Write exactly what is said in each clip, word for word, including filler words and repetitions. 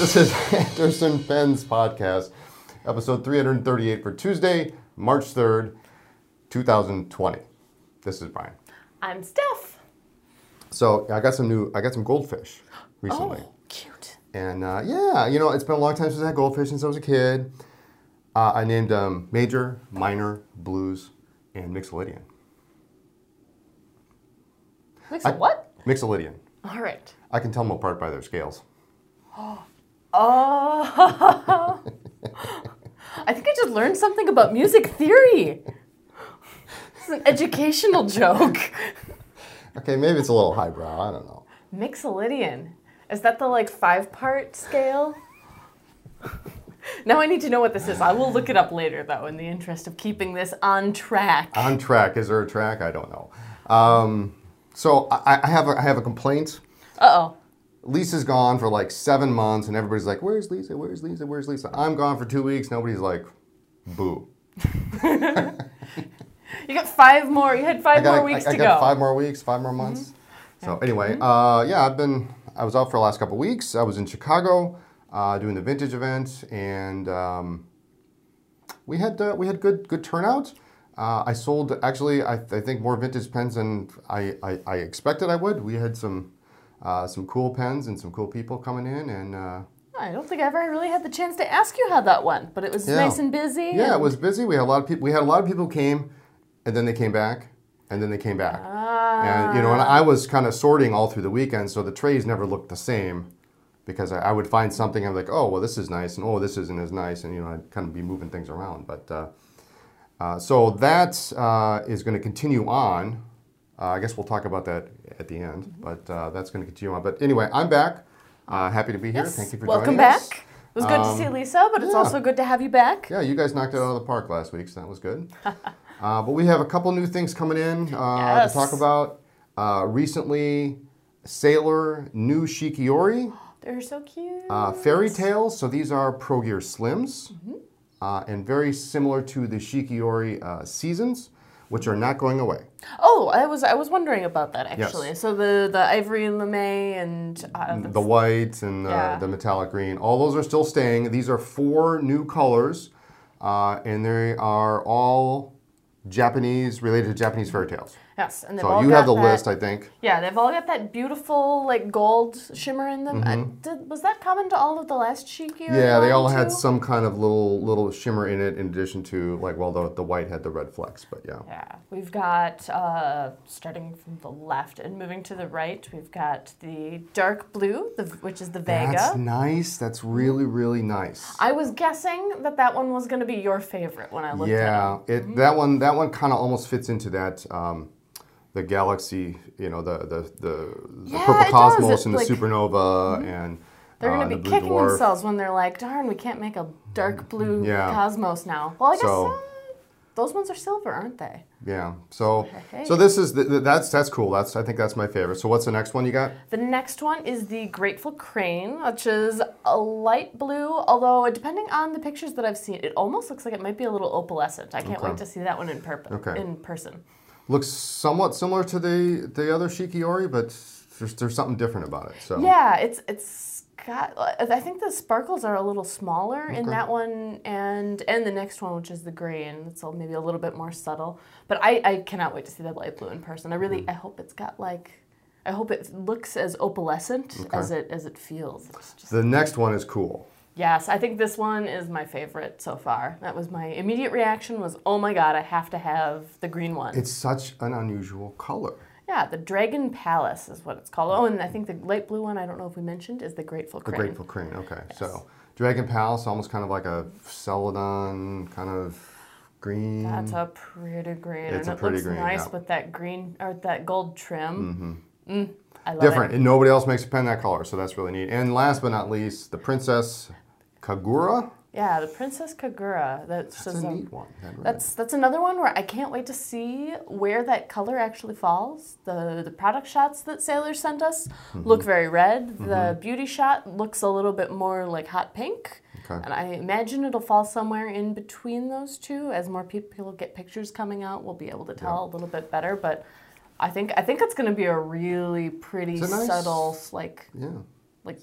This is Anderson Pens Podcast, episode three hundred thirty-eight for Tuesday, March third, two thousand twenty. This is Brian. I'm Steph. So I got some new, I got some goldfish recently. Oh, cute. And uh, yeah, you know, it's been a long time since I had goldfish, since I was a kid. Uh, I named them um, Major, Minor, Blues, and Mixolydian. Mix of what? Mixolydian. All right. I can tell them apart by their scales. Oh. I think I just learned something about music theory. This is an educational joke. Okay, maybe it's a little highbrow. I don't know. Mixolydian. Is that the like five-part scale? Now I need to know what this is. I will look it up later, though, in the interest of keeping this on track. On track. Is there a track? I don't know. Um, so I, I have a, I have a complaint. Uh-oh. Lisa's gone for like seven months, and everybody's like, where's Lisa? Where's Lisa? Where's Lisa? I'm gone for two weeks. Nobody's like, boo. You got five more. You had five got, more weeks I, I to got go. five more weeks, five more months. Mm-hmm. So anyway, uh, yeah, I've been, I was out for the last couple of weeks. I was in Chicago uh, doing the vintage event, and um, we had uh, we had good good turnout. Uh, I sold, actually, I, I think more vintage pens than I, I, I expected I would. We had some uh, some cool pens and some cool people coming in, and uh, I don't think I ever really had the chance to ask you how that went, but it was yeah. nice and busy. Yeah, and... it was busy. We had a lot of people. We had a lot of people who came, and then they came back, and then they came back. Ah. And you know, and I was kind of sorting all through the weekend, so the trays never looked the same, because I, I would find something. I'm like, oh, well, this is nice, and oh, this isn't as nice, and you know, I'd kind of be moving things around. But uh, uh, so that uh, is going to continue on. Uh, I guess we'll talk about that at the end, mm-hmm. but uh, that's going to continue on. But anyway, I'm back. Uh, happy to be here. Yes. Thank you for Welcome joining back. us. It was good Um, to see Lisa, but it's yeah. also good to have you back. Yeah, you guys knocked it out of the park last week, so that was good. uh, but we have a couple new things coming in uh, Yes. to talk about. Uh, recently, Sailor new Shikiori. They're so cute. Uh, Fairy Tales, so these are Pro Gear Slims. Mm-hmm. uh, and very similar to the Shikiori uh, Seasons, which are not going away. Oh, I was I was wondering about that, actually. Yes. So the, the ivory and lame and... Uh, The white and the, Yeah. the metallic green, all those are still staying. These are four new colors, uh, and they are all Japanese, related to Japanese fairy tales. Yes, and they've So all you got have the that, list, I think. Yeah, they've all got that beautiful like gold shimmer in them. Mm-hmm. Uh, did, was that common to all of the last Shikiori? Yeah, they line, all too? had some kind of little little shimmer in it, in addition to, like, well, the, the white had the red flecks, but yeah. Yeah, we've got, uh, starting from the left and moving to the right, we've got the dark blue, the, which is the Vega. That's nice. That's really, really nice. I was guessing that that one was going to be your favorite when I looked Yeah, at it. it mm-hmm. that one that one kind of almost fits into that. Um, the galaxy, you know, the the the, the Yeah, purple it does. cosmos It, and the like- supernova and They're uh, going to the be blue kicking dwarf. themselves when they're like, darn, we can't make a dark blue Yeah. cosmos now. Well, I guess So- uh, those ones are silver, aren't they? Yeah. So Hey. so this is the, the- that's that's cool. That's I think that's my favorite. So what's the next one you got? The next one is the Grateful Crane, which is a light blue, although depending on the pictures that I've seen, it almost looks like it might be a little opalescent. I can't Okay. wait to see that one in, perp- Okay. in person. Looks somewhat similar to the the other Shikiori, but there's there's something different about it. So Yeah, it's it's got. I think the sparkles are a little smaller in Okay. that one, and and the next one, which is the green. It's a- maybe a little bit more subtle. But I, I cannot wait to see that light blue in person. I really I hope it's got like. I hope it looks as opalescent Okay. as it as it feels. It's just, the next one is cool. yes, I think this one is my favorite so far. That was my immediate reaction was, oh my god, I have to have the green one. It's such an unusual color. Yeah, the Dragon Palace is what it's called. Oh, and I think the light blue one, I don't know if we mentioned, is the Grateful The Crane. Grateful Crane. Okay, Yes. so Dragon Palace, almost kind of like a celadon kind of green. That's a pretty green, It's and a it pretty looks green, nice yeah. with that green or that gold trim. Mm-hmm. Mm, I love Different, it. and nobody else makes a pen that color, so that's really neat. And last but not least, the Princess Kagura. Yeah, the Princess Kagura. That's, That's just a a- neat one. That really- That's that's another one where I can't wait to see where that color actually falls. The the product shots that Sailor sent us Mm-hmm. look very red. The beauty shot looks a little bit more like hot pink. Okay. And I imagine it'll fall somewhere in between those two. As more people get pictures coming out, we'll be able to tell a little bit better. But I think I think it's going to be a really pretty It's a nice- subtle, like Yeah. like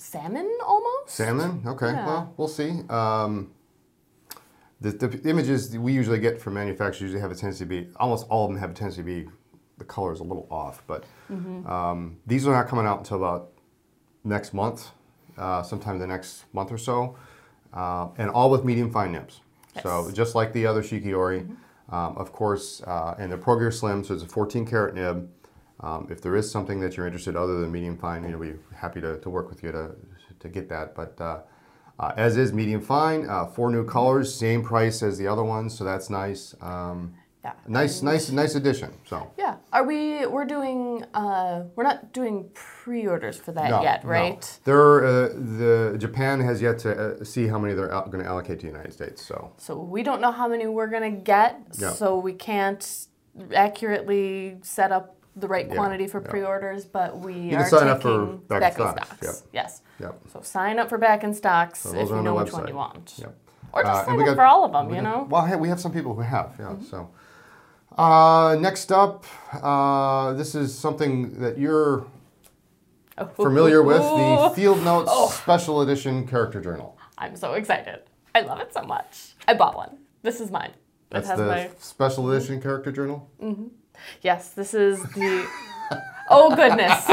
salmon almost. Salmon? Okay, Yeah. well, we'll see. Um, the, the images we usually get from manufacturers usually have a tendency to be, almost all of them have a tendency to be, the color is a little off, but mm-hmm. um, these are not coming out until about next month, uh, sometime the next month or so, uh, and all with medium fine nibs. Yes. So just like the other Shikiori, mm-hmm. um, of course, uh, and the Pro Gear Slim, so it's a fourteen karat nib. Um, if there is something that you're interested other than medium fine, you know, we'd be happy to, to work with you to, to get that. But uh, uh, as is medium fine, uh, four new colors, same price as the other ones, so that's nice. Um, yeah. Nice, and nice, nice addition. So. Yeah. Are we? We're doing. Uh, we're not doing pre-orders for that no, yet, right? No. There, uh, the Japan has yet to uh, see how many they're going to allocate to the United States. So. So we don't know how many we're going to get. Yeah. So we can't accurately set up the right Yeah, quantity for yeah. pre-orders, but we You are can sign taking up for back in in stocks. stocks. Yep. Yes. Yep. So sign up for back in stocks So if those are you on know the which one website. you want. Yep. Or just Uh, and sign we up got- for all of them, we you got- know? Well, hey, we have some people who have, yeah. Mm-hmm. So, uh, next up, uh, this is something that you're familiar with: the Field Notes Oh. Special Edition Character Journal. I'm so excited. I love it so much. I bought one. This is mine. That's it has the my Special Edition Character Journal. Yes, this is the. Oh goodness!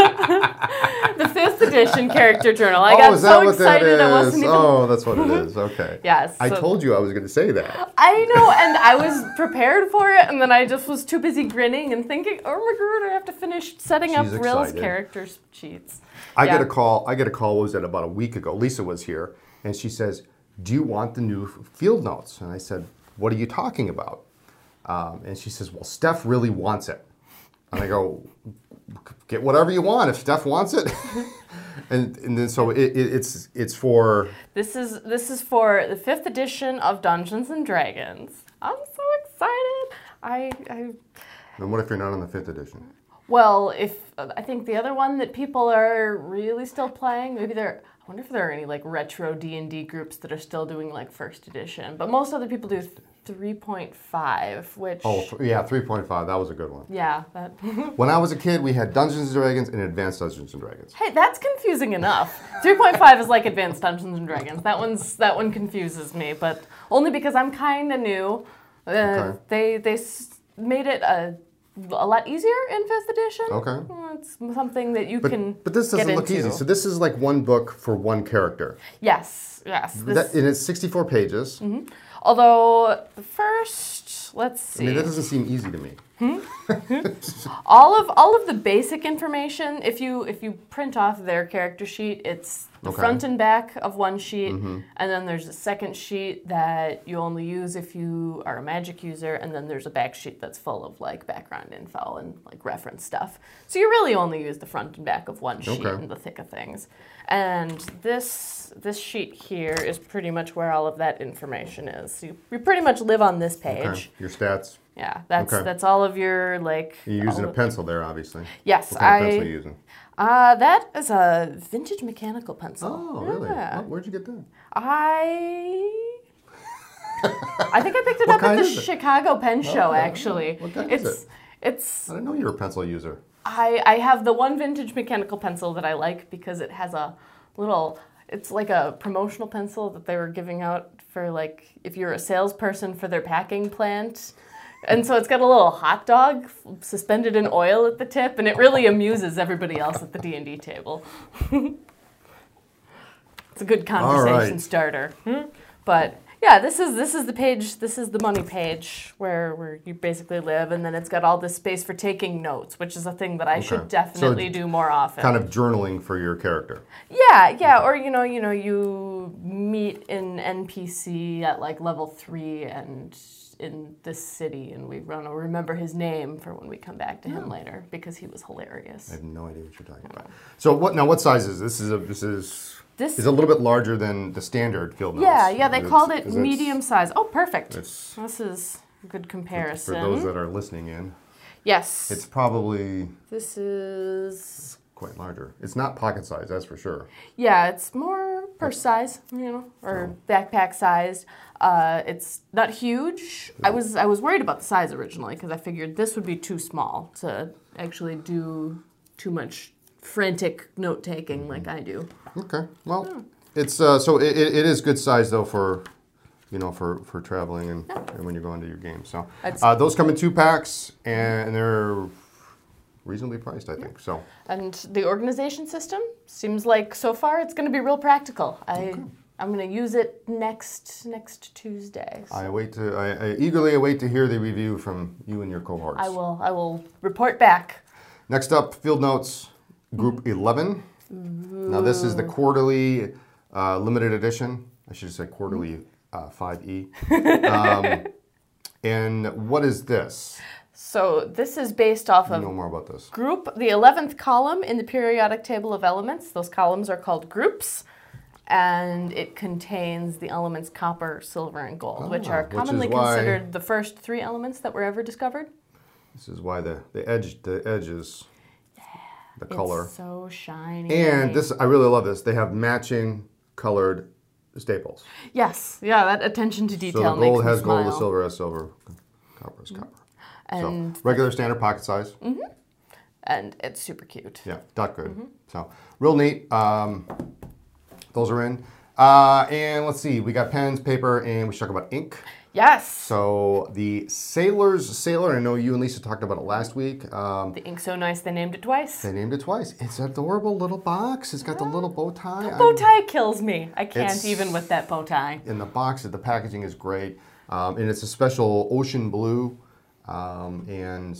The fifth edition character journal. I oh, got is that so what that excited is? I wasn't even. Oh, that's what it is. Okay. Yes. I so- told you I was going to say that. I know, and I was prepared for it, and then I just was too busy grinning and thinking, "Oh my god, I have to finish setting She's up Rill's excited. character sheets." I Yeah. get a call. I get a call. What was that? About a week ago. Lisa was here, and she says, "Do you want the new Field Notes?" And I said, "What are you talking about?" Um, and she says, "Well, Steph really wants it." And I go, "Get whatever you want if Steph wants it." and and then so it, it, it's it's for. This is this is for the fifth edition of Dungeons and Dragons. I'm so excited. I I. And what if you're not on the fifth edition? Well, if I think the other one that people are really still playing, maybe they're. I wonder if there are any like retro D and D groups that are still doing like first edition. But most other people do three point five, which. Oh th- yeah, three point five. That was a good one. Yeah, that. When I was a kid, we had Dungeons and Dragons and Advanced Dungeons and Dragons. Hey, that's confusing enough. three point five is like Advanced Dungeons and Dragons. That one's that one confuses me, but only because I'm kind of new. Uh, Okay. They they s- made it a. A lot easier in fifth edition. Okay. Well, it's something that you But, can but this doesn't get look into. easy. So this is like one book for one character. Yes, yes. This, That, and it's sixty-four pages. Mm-hmm. Although the first, let's I see, mean, that doesn't seem easy to me. all of all of the basic information. If you if you print off their character sheet, it's the Okay. front and back of one sheet, Mm-hmm. and then there's a second sheet that you only use if you are a magic user, and then there's a back sheet that's full of like background info and like reference stuff. So you really only use the front and back of one sheet Okay. in the thick of things. And this this sheet here is pretty much where all of that information is. So you, you pretty much live on this page. Okay. Your stats. Yeah, that's Okay. that's all of your like. You're using all a of- pencil there, obviously. Yes, What kind I. of pencil are you using? Uh, that is a vintage mechanical pencil. Oh, really? Yeah. What, where'd you get that? I. I think I picked it What up at kind the is it? Chicago Pen Show. Okay. Actually, What kind it's is it? it's. I didn't know you were a pencil user. I I have the one vintage mechanical pencil that I like because it has a little. It's like a promotional pencil that they were giving out for like if you're a salesperson for their packing plant. And so it's got a little hot dog suspended in oil at the tip, and it really amuses everybody else at the D and D table. It's a good conversation right. starter. But yeah, this is this is the page. This is the money page where where you basically live, and then it's got all this space for taking notes, which is a thing that I Okay. should definitely So do more often. Kind of journaling for your character. Yeah, yeah, or you know, you know, you meet an N P C at like level three and in this city, and we want to remember his name for when we come back to him later because he was hilarious. I have no idea what you're talking about. So what now? What size is this? Is a this is This- is a little bit larger than the standard Field Notes. Yeah, yeah, they It's- called it 'cause it's- medium size. Oh, perfect. It's This is a good for comparison. those that are listening in. Yes. It's probably This is quite larger. It's not pocket size, that's for sure. yeah, it's more purse size, you know, or backpack sized. Uh, it's not huge. I was I was worried about the size originally because I figured this would be too small to actually do too much frantic note taking like I do. Okay. Well, yeah. it's uh, so it, it is good size though for, you know, for for traveling and, yeah. and when you're going to your game. So uh, those come in two packs and they're reasonably priced, I think. So. And the organization system seems like so far it's going to be real practical. I. Okay. I'm going to use it next next Tuesday. So. I wait to I, I eagerly await to hear the review from you and your cohorts. I will I will report back. Next up, Field Notes Group eleven. Ooh. Now this is the quarterly uh, limited edition. I should have said quarterly uh, five E. um, and what is this? So this is based off of know more about this. Group, the eleventh column in the periodic table of elements. Those columns are called groups. And it contains the elements copper, silver, and gold, oh, which are commonly which considered the first three elements that were ever discovered. This is why the, the edge the edges, yeah, the color. It's so shiny. And this, I really love this. They have matching colored staples. Yes, yeah, that attention to detail so the gold makes has me smile. gold, the silver has silver, copper has copper. And so regular standard pocket size. Mm-hmm. And it's super cute. Yeah, dot good. Mm-hmm. So real neat. Um, Those are in. Uh, and let's see, we got pens, paper, and we should talk about ink. Yes. So the Sailor's Sailor, I know you and Lisa talked about it last week. Um, the ink's so nice they named it twice. They named it twice. It's an adorable little box. It's got the little bow tie. The bow tie I'm, kills me. I can't even with that bow tie. In the box, the packaging is great. Um, and it's a special ocean blue. Um, and...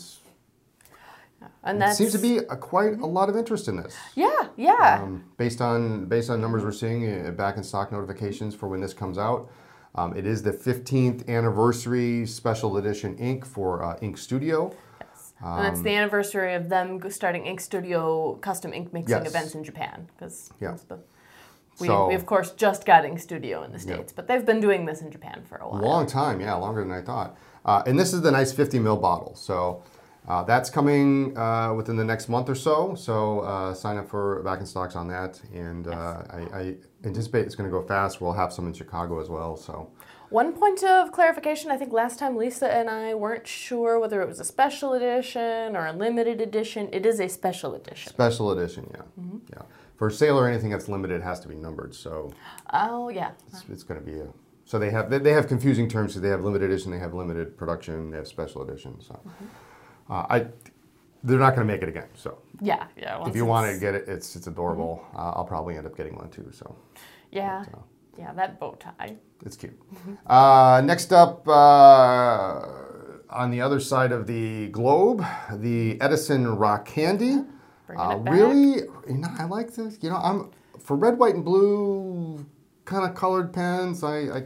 And that seems to be a, quite a lot of interest in this. Yeah, yeah. Um, based on based on numbers we're seeing uh, back in stock notifications for when this comes out, um, it is the fifteenth anniversary special edition ink for uh, Ink Studio. Yes, um, and it's the anniversary of them starting Ink Studio custom ink mixing yes. events in Japan. Because yeah. we, so, we of course just got Ink Studio in the States, yeah. but they've been doing this in Japan for a while. Long time, yeah, longer than I thought. Uh, and this is the nice fifty mil bottle. So. Uh, that's coming uh, within the next month or so, so uh, sign up for back in stocks on that, and uh, yes. I, I anticipate it's going to go fast. We'll have some in Chicago as well. So, one point of clarification: I think last time Lisa and I weren't sure whether it was a special edition or a limited edition. It is a special edition. Special edition, yeah, mm-hmm. yeah. For Sailor, anything that's limited has to be numbered. So, oh yeah, it's, it's going to be a. So they have they have confusing terms. So they have limited edition, they have limited production, they have special edition. So. Mm-hmm. Uh, I, they're not going to make it again. So yeah, yeah. If you want to get it, it's it's adorable. Mm-hmm. uh, I'll probably end up getting one too. So yeah, but, uh, yeah, that bow tie. It's cute. Mm-hmm. uh, next up, uh, on the other side of the globe, the Edison Rock Candy. Bringing uh, it back. Really, you know, I like this. You know, I'm for red, white, and blue kind of colored pens. I. I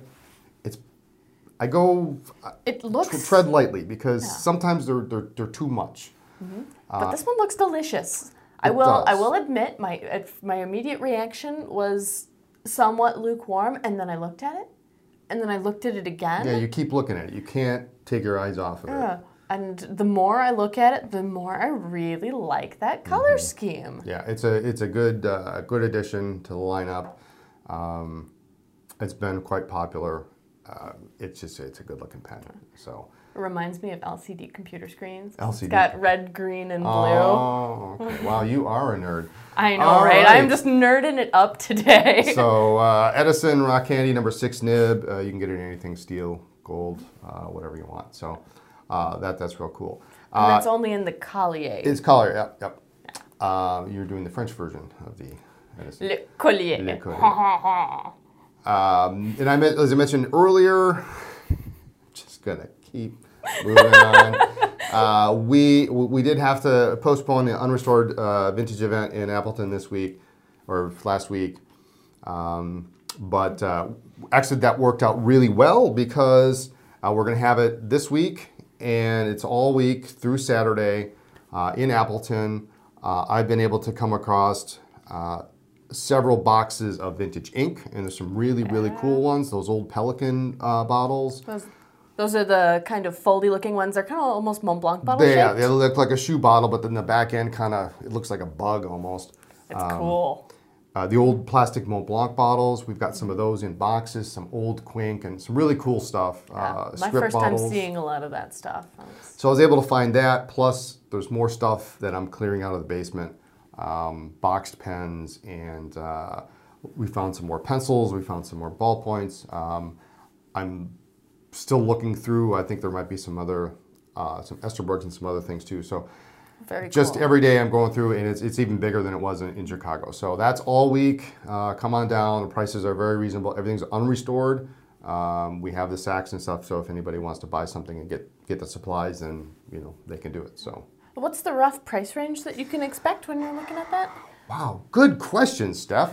I go. It looks tread lightly because yeah. sometimes they're they're they're too much. Mm-hmm. But uh, this one looks delicious. I will does. I will admit my my immediate reaction was somewhat lukewarm, and then I looked at it, and then I looked at it again. Yeah, you keep looking at it. You can't take your eyes off of yeah. it. And the more I look at it, the more I really like that color mm-hmm. scheme. Yeah, it's a it's a good uh, good addition to the lineup. Um, it's been quite popular. Uh, it's just it's a good looking pen. So it reminds me of L C D computer screens. L C D. It's got red, green, and blue. Oh, okay. Wow, you are a nerd. I know, right? right? I'm just nerding it up today. So uh, Edison Rock Candy number six nib. Uh, you can get it in anything steel, gold, uh, whatever you want. So uh, that that's real cool. And that's uh, only in the Collier. It's Collier. Yep, yep. Yeah. Uh, you're doing the French version of the Edison. Le Collier. Le Collier. Um, and I as I mentioned earlier, just gonna keep moving on. Uh, we we did have to postpone the unrestored uh, vintage event in Appleton this week or last week, um, but uh, actually that worked out really well because uh, we're gonna have it this week and it's all week through Saturday uh, in Appleton. Uh, I've been able to come across. Uh, several boxes of vintage ink, and there's some really, really cool ones. Those old Pelican uh, bottles. Those, those are the kind of foldy looking ones. They're kind of almost Mont Blanc bottle they, shaped. Yeah, they look like a shoe bottle, but then the back end kind of, it looks like a bug almost. It's um, cool. Uh, the old plastic Mont Blanc bottles, we've got some of those in boxes, some old Quink, and some really cool stuff. Yeah, uh, my first bottles. time seeing a lot of that stuff. So I was able to find that, plus there's more stuff that I'm clearing out of the basement. um, boxed pens, and uh, we found some more pencils. We found some more ballpoints. Um, I'm still looking through. I think there might be some other, uh, some Esterbrook's and some other things too. So Very just cool. every day I'm going through, and it's, it's even bigger than it was in, in Chicago. So that's all week. Uh, come on down. The prices are very reasonable. Everything's unrestored. Um, we have the sacks and stuff. So if anybody wants to buy something and get get the supplies, then you know they can do it. So. What's the rough price range that you can expect when you're looking at that? Wow, good question, Steph.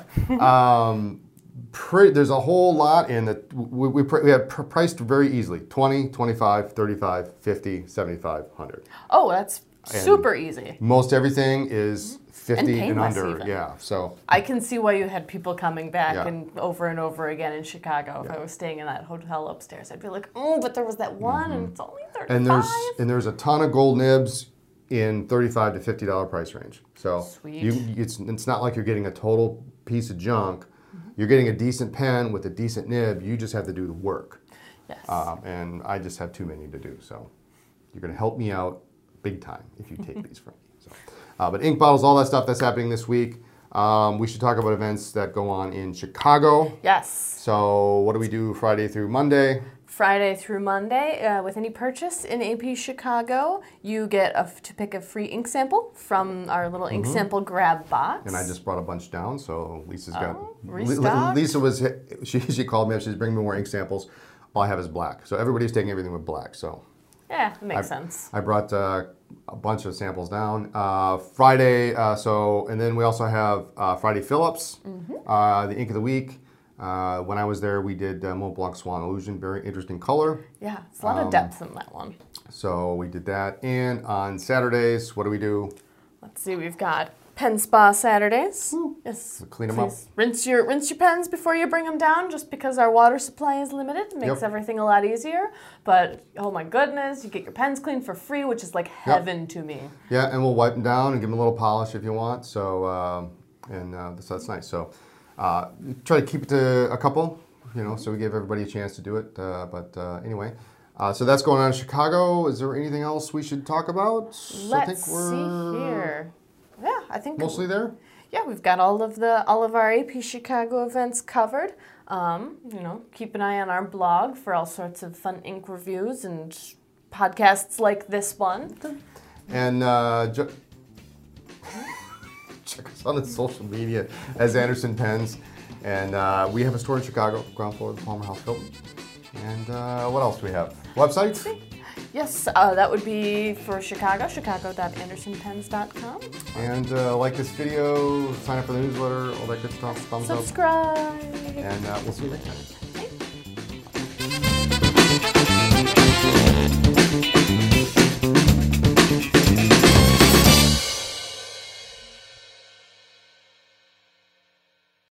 um, Pre, there's a whole lot in that we, we, we have pr- priced very easily. twenty, twenty-five, thirty-five, fifty, seventy-five, one hundred. Oh, that's super easy. Most everything is fifty and, painless under. even. Yeah, so. I can see why you had people coming back Yeah. and over and over again in Chicago. If Yeah. I was staying in that hotel upstairs, I'd be like, oh, but there was that one and it's only thirty-five. And there's and there's a ton of gold nibs in thirty-five to fifty dollar price range. So Sweet. you it's it's not like you're getting a total piece of junk. You're getting a decent pen with a decent nib. You just have to do the work. Yes. Um, and I just have too many to do. So you're going to help me out big time if you take these from me. So, uh, but ink bottles, all that stuff that's happening this week. Um, we should talk about events that go on in Chicago. Yes. So what do we do Friday through Monday? Friday through Monday, uh, with any purchase in A P Chicago, you get a, to pick a free ink sample from our little ink sample grab box. And I just brought a bunch down, so Lisa's got. Oh, Li- restock. Lisa was she she called me up. She's bringing me more ink samples. All I have is black, so everybody's taking everything with black. So Yeah, it makes I, sense. I brought uh, a bunch of samples down. Uh, Friday, uh, so and then we also have uh, Friday Phillips, Mm-hmm. uh, the ink of the week. Uh, when I was there, we did uh, Mont Blanc Swan Illusion, very interesting color. Yeah, it's a lot Um, of depth in that one. So we did that. And on Saturdays, what do we do? Let's see, we've got Pen Spa Saturdays. Yes. Clean 'em up. please Rinse your rinse your pens before you bring them down, just because our water supply is limited. It makes Yep. everything a lot easier. But oh my goodness, you get your pens cleaned for free, which is like heaven to me. Yeah, and we'll wipe them down and give them a little polish if you want. So, um, and uh, so that's nice. So, uh, try to keep it to a couple, you know, so we give everybody a chance to do it. Uh, but uh, anyway, uh, so that's going on in Chicago. Is there anything else we should talk about? Let's see here. Yeah, I think Mostly there. Yeah, we've got all of the all of our A P Chicago events covered. Um, you know, keep an eye on our blog for all sorts of fun ink reviews and podcasts like this one. And uh, ju- check us out on social media as Anderson Pens. And uh, we have a store in Chicago, ground floor of the Palmer House Hilton. And uh, what else do we have? Website? Yes, uh, that would be for Chicago, chicago dot anderson pens dot com. And uh, like this video, sign up for the newsletter, all that good stuff. Thumbs up. Subscribe. And uh, we'll see you next time.